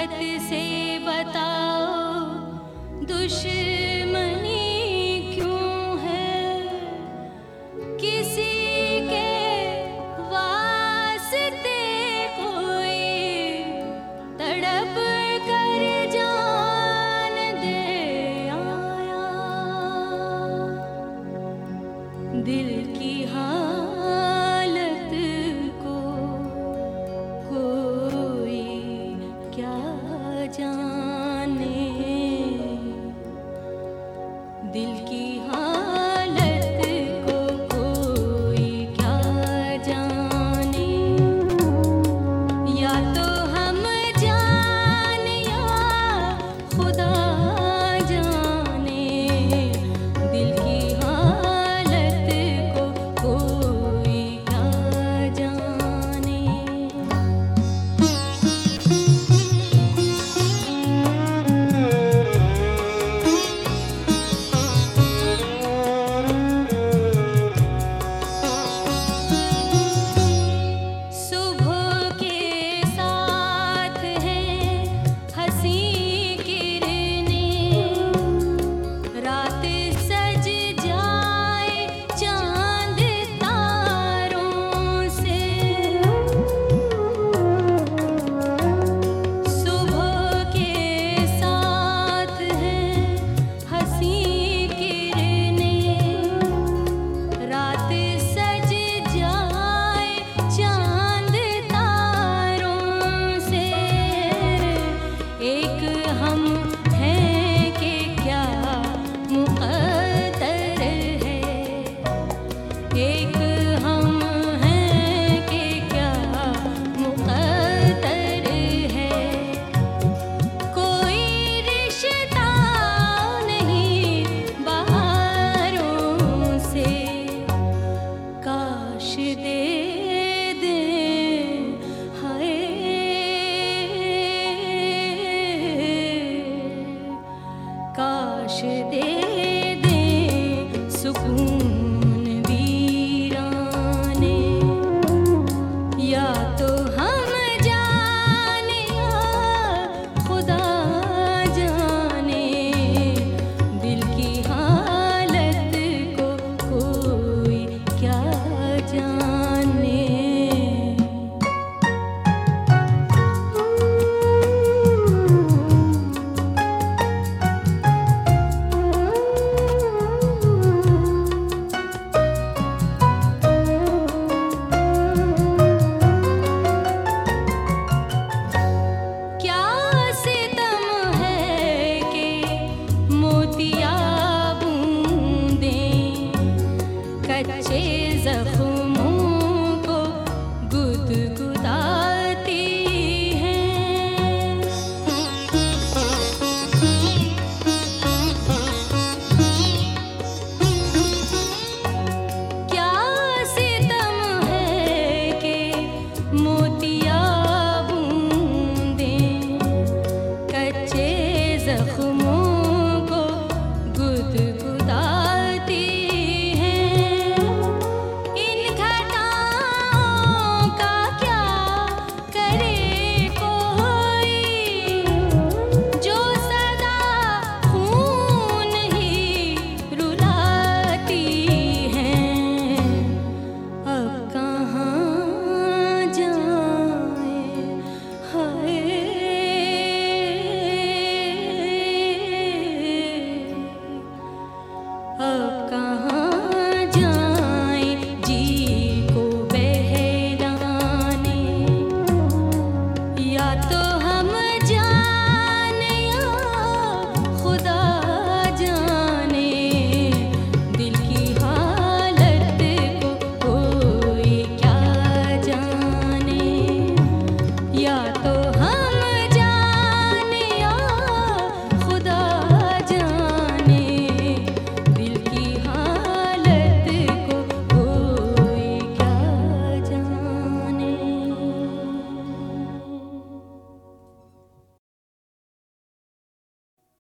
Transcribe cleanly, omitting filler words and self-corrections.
हकीकत से बताओ दुश्मनी क्यों है, किसी के वास्ते कोई तड़प कर जान दे आया। दिल की हालत को कोई क्या जाने, दिल की हालत को कोई क्या जाने। या तो हम जाने या खुदा जाने, दिल की हालत को कोई क्या जाने। सुबह के साथ है हंसी किरणें, रात सज जाए चांद तारों से। सुबह के साथ है हंसी किरणें, रात सज जाए चांद तारों से। एक हम हैं कि क्या मुक़द्दर है, एक हम हैं कि क्या मुक़द्दर है। कोई रिश्ता नहीं बहारों से, काश दे दे हाय, काश दे दे सुकून वीराने। या तो हम जाने या खुदा जाने, दिल की हालत को कोई क्या जाने। क्या सितम है कि मोतिया बूंदें कच्चे ज़ख्म